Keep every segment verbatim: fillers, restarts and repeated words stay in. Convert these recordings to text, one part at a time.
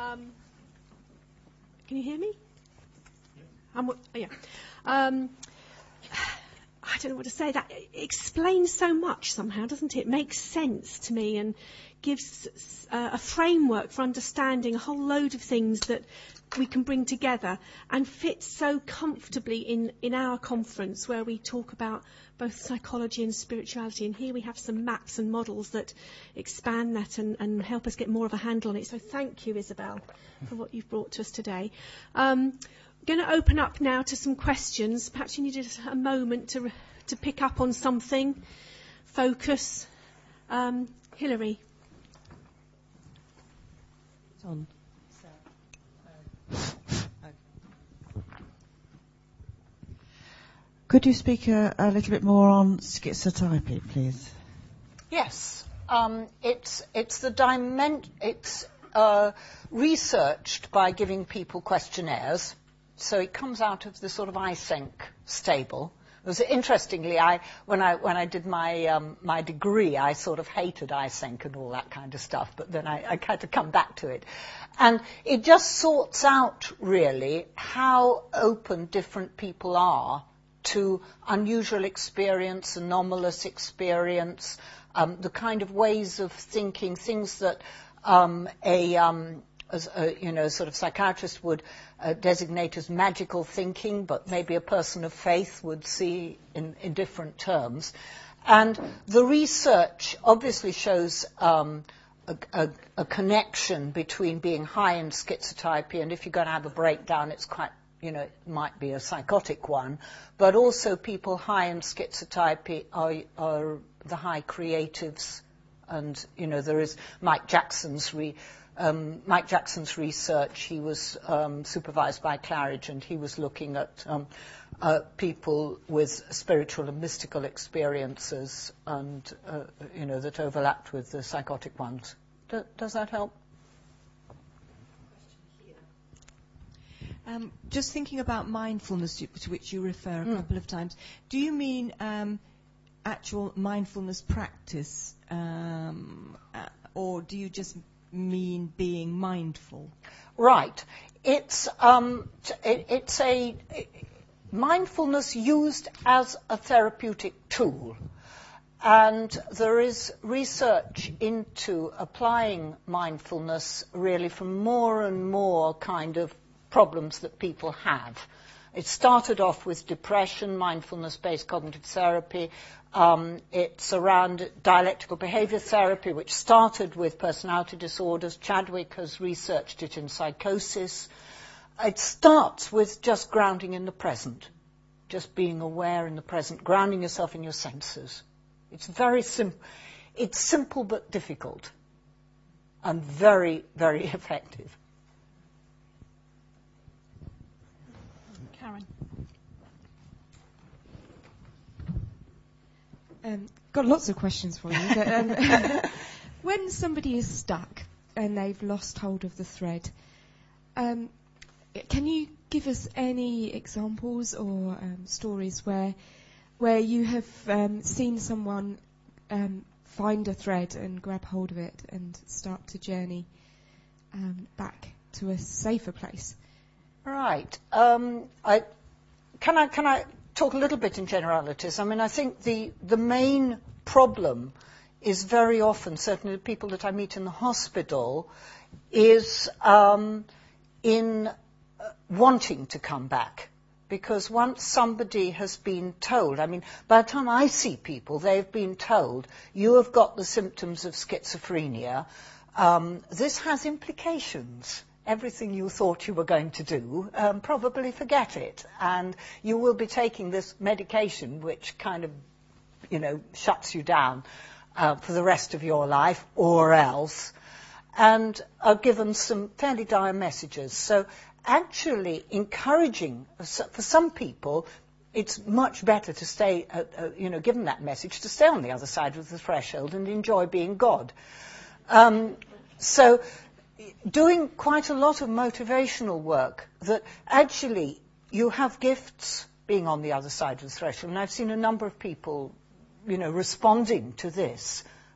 Um, can you hear me? I'm, yeah. Um, I don't know what to say. That explains so much somehow, doesn't it? It makes sense to me and gives uh, a framework for understanding a whole load of things that we can bring together and fits so comfortably in, in our conference where we talk about both psychology and spirituality. And here we have some maps and models that expand that and, and help us get more of a handle on it. So thank you, Isabel, for what you've brought to us today. Um, I'm going to open up now to some questions. Perhaps you needed a moment to to pick up on something. Focus. Um, Hilary. It's on. Could you speak a, a little bit more on schizotypy, please? Yes, um, it's it's the dimen- It's uh, researched by giving people questionnaires. So it comes out of the sort of Eysenck stable. It was, interestingly, I when I when I did my um, my degree, I sort of hated Eysenck and all that kind of stuff. But then I, I had to come back to it, and it just sorts out really how open different people are to unusual experience, anomalous experience, um, the kind of ways of thinking, things that um, a um, as a, you know, sort of psychiatrist would uh, designate as magical thinking, but maybe a person of faith would see in, in different terms. And the research obviously shows um, a, a, a connection between being high in schizotypy, and if you're going to have a breakdown, it's quite, you know, it might be a psychotic one, but also people high in schizotypy are, are the high creatives. And, you know, there is Mike Jackson's re, um, Mike Jackson's research. He was um, supervised by Claridge, and he was looking at um, uh, people with spiritual and mystical experiences, and uh, you know, that overlapped with the psychotic ones. Do, does that help? Um, just thinking about mindfulness, to which you refer a mm. couple of times. Do you mean um, actual mindfulness practice, um, uh, or do you just mean being mindful? Right. It's um, t- it, it's a it, mindfulness used as a therapeutic tool, and there is research into applying mindfulness really for more and more kind of problems that people have. It started off with depression, mindfulness-based cognitive therapy. Um, it's around dialectical behavior therapy, which started with personality disorders. Chadwick has researched it in psychosis. It starts with just grounding in the present, just being aware in the present, grounding yourself in your senses. It's very simple. It's simple but difficult, and very, very effective. Karen. Um, got lots of questions for you. But, um, when somebody is stuck and they've lost hold of the thread, um, can you give us any examples or um, stories where where you have um, seen someone um, find a thread and grab hold of it and start to journey um, back to a safer place? Right. Um, I, can I can I talk a little bit in generalities? I mean, I think the the main problem is very often, certainly the people that I meet in the hospital, is um, in uh, wanting to come back. Because once somebody has been told, I mean, by the time I see people, they've been told, you have got the symptoms of schizophrenia. Um, this has implications. Everything you thought you were going to do, um, probably forget it. And you will be taking this medication which kind of, you know, shuts you down uh, for the rest of your life, or else, and are given some fairly dire messages. So actually encouraging, for some people, it's much better to stay, uh, uh, you know, given that message, to stay on the other side of the threshold and enjoy being God. Um, so doing quite a lot of motivational work, that actually you have gifts being on the other side of the threshold. And I've seen a number of people, you know, responding to this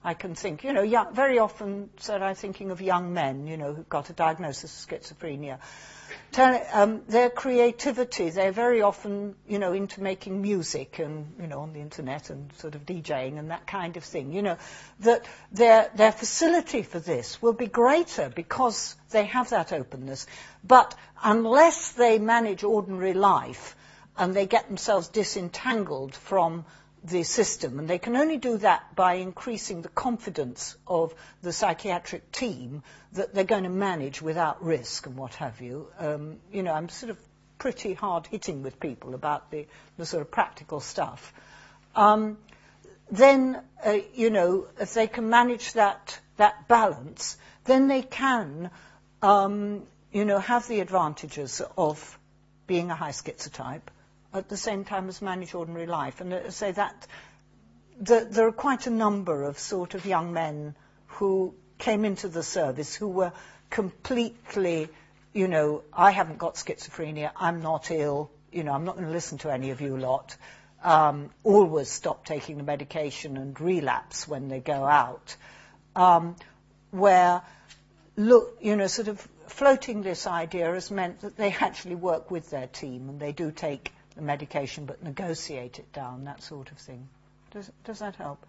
I can think. You know, young, very often said I'm thinking of young men, you know, who've got a diagnosis of schizophrenia. Tell, um, their creativity, they're very often, you know, into making music and, you know, on the internet and sort of DJing and that kind of thing, you know, that their, their facility for this will be greater because they have that openness. But unless they manage ordinary life and they get themselves disentangled from the system, and they can only do that by increasing the confidence of the psychiatric team that they're going to manage without risk and what have you. Um, you know, I'm sort of pretty hard-hitting with people about the, the sort of practical stuff. Um, then, uh, you know, if they can manage that, that balance, then they can, um, you know, have the advantages of being a high schizotype at the same time as manage ordinary life. And uh, say that the, there are quite a number of sort of young men who came into the service who were completely, you know, I haven't got schizophrenia, I'm not ill, you know, I'm not going to listen to any of you lot. Um, always stop taking the medication and relapse when they go out. Um, where, look, you know, sort of floating this idea has meant that they actually work with their team and they do take the medication but negotiate it down, that sort of thing. Does, does that help?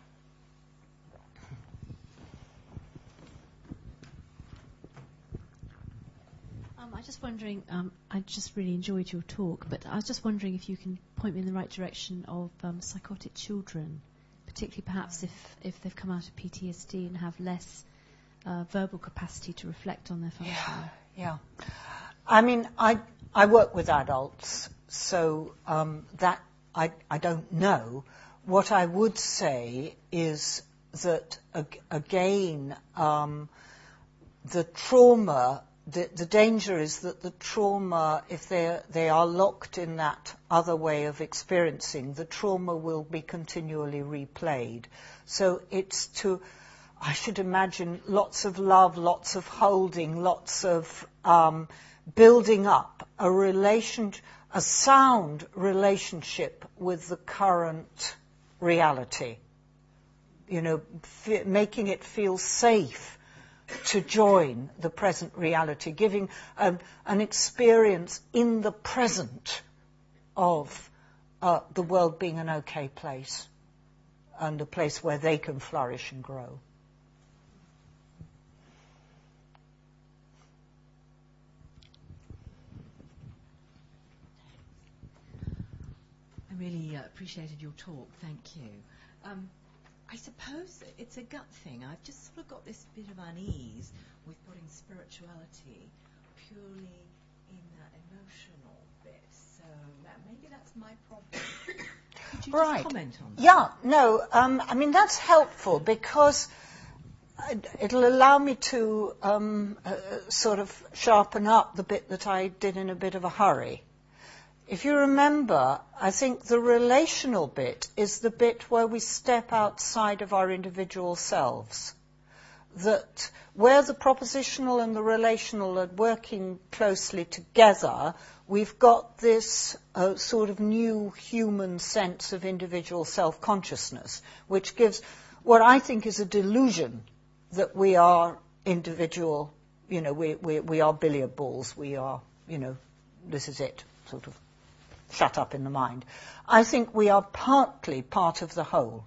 Um, I was just wondering, um, I just really enjoyed your talk, but I was just wondering if you can point me in the right direction of um, psychotic children, particularly perhaps if, if they've come out of P T S D and have less uh, verbal capacity to reflect on their functioning. Yeah, yeah. I mean, I, I work with adults, so um, that I, I don't know. What I would say is that, ag- again, um, the trauma, the, the danger is that the trauma, if they they are locked in that other way of experiencing, the trauma will be continually replayed. So it's to, I should imagine, lots of love, lots of holding, lots of um, building up a relation, a sound relationship with the current reality. You know, f- making it feel safe to join the present reality, giving um, an experience in the present of uh, the world being an okay place and a place where they can flourish and grow. I really uh, appreciated your talk. Thank you. Um, I suppose it's a gut thing. I've just sort of got this bit of unease with putting spirituality purely in that emotional bit. So that, maybe that's my problem. Could you Right. just comment on that? Yeah, no, um, I mean, that's helpful because it'll allow me to um, uh, sort of sharpen up the bit that I did in a bit of a hurry. If you remember, I think the relational bit is the bit where we step outside of our individual selves. That where the propositional and the relational are working closely together, we've got this uh, sort of new human sense of individual self-consciousness, which gives what I think is a delusion that we are individual, you know, we, we, we are billiard balls, we are, you know, this is it, sort of shut up in the mind. I think we are partly part of the whole.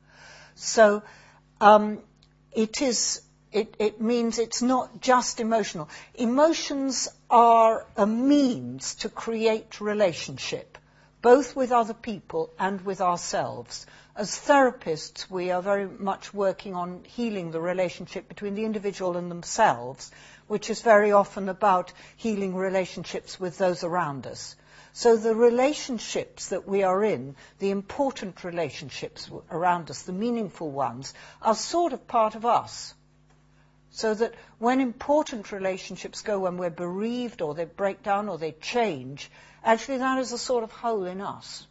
So um, it is. It, it means it's not just emotional. Emotions are a means to create relationship, both with other people and with ourselves. As therapists, we are very much working on healing the relationship between the individual and themselves, which is very often about healing relationships with those around us. So the relationships that we are in, the important relationships around us, the meaningful ones, are sort of part of us. So that when important relationships go, when we're bereaved or they break down or they change, actually that is a sort of hole in us.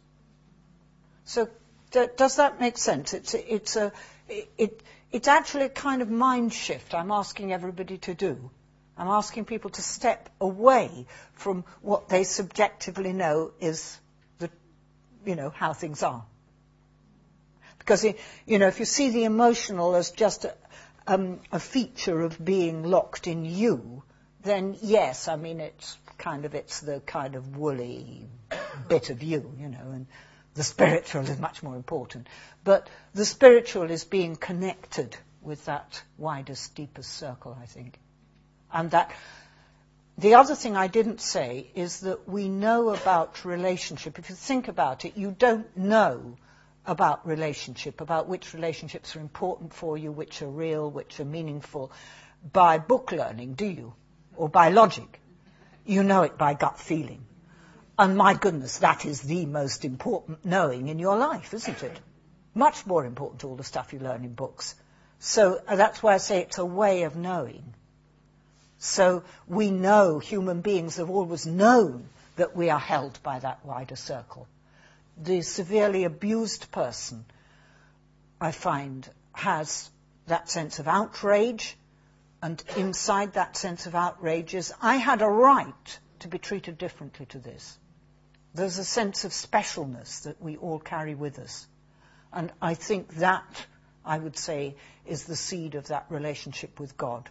So d- does that make sense? It's a, it's a, it, it's actually a kind of mind shift I'm asking everybody to do. I'm asking people to step away from what they subjectively know is the, you know, how things are. Because, you know, if you see the emotional as just a, um, a feature of being locked in you, then yes, I mean, it's kind of, it's the kind of woolly bit of you, you know, and the spiritual is much more important. But the spiritual is being connected with that widest, deepest circle, I think. And that, the other thing I didn't say is that we know about relationship. If you think about it, you don't know about relationship, about which relationships are important for you, which are real, which are meaningful, by book learning, do you? Or by logic. You know it by gut feeling. And my goodness, that is the most important knowing in your life, isn't it? Much more important to all the stuff you learn in books. So uh, that's why I say it's a way of knowing. So we know, human beings have always known that we are held by that wider circle. The severely abused person, I find, has that sense of outrage, and inside that sense of outrage is, I had a right to be treated differently to this. There's a sense of specialness that we all carry with us. And I think that, I would say, is the seed of that relationship with God.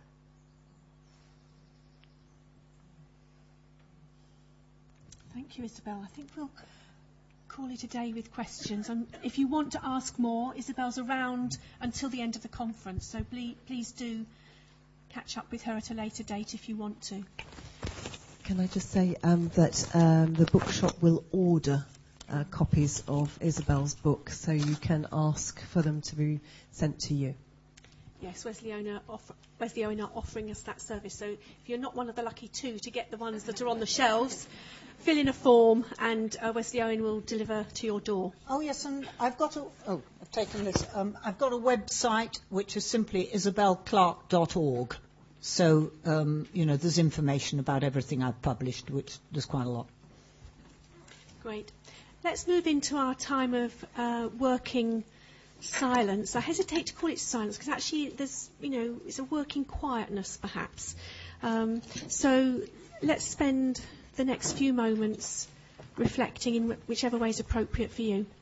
Thank you, Isabel. I think we'll call it a day with questions. And if you want to ask more, Isabel's around until the end of the conference, so please, please do catch up with her at a later date if you want to. Can I just say um, that um, the bookshop will order uh, copies of Isabel's book, so you can ask for them to be sent to you. Yes, Wesleyan are, offer, Wesleyan are offering us that service. So if you're not one of the lucky two to get the ones that are on the shelves, fill in a form and uh, Wesleyan will deliver to your door. Oh, yes, and I've got a... Oh, I've taken this. Um, I've got a website which is simply isabel clark dot org. So, um, you know, there's information about everything I've published, which there's quite a lot. Great. Let's move into our time of uh, working silence. I hesitate to call it silence because actually there's, you know, it's a working quietness perhaps. Um, so let's spend the next few moments reflecting in whichever way is appropriate for you.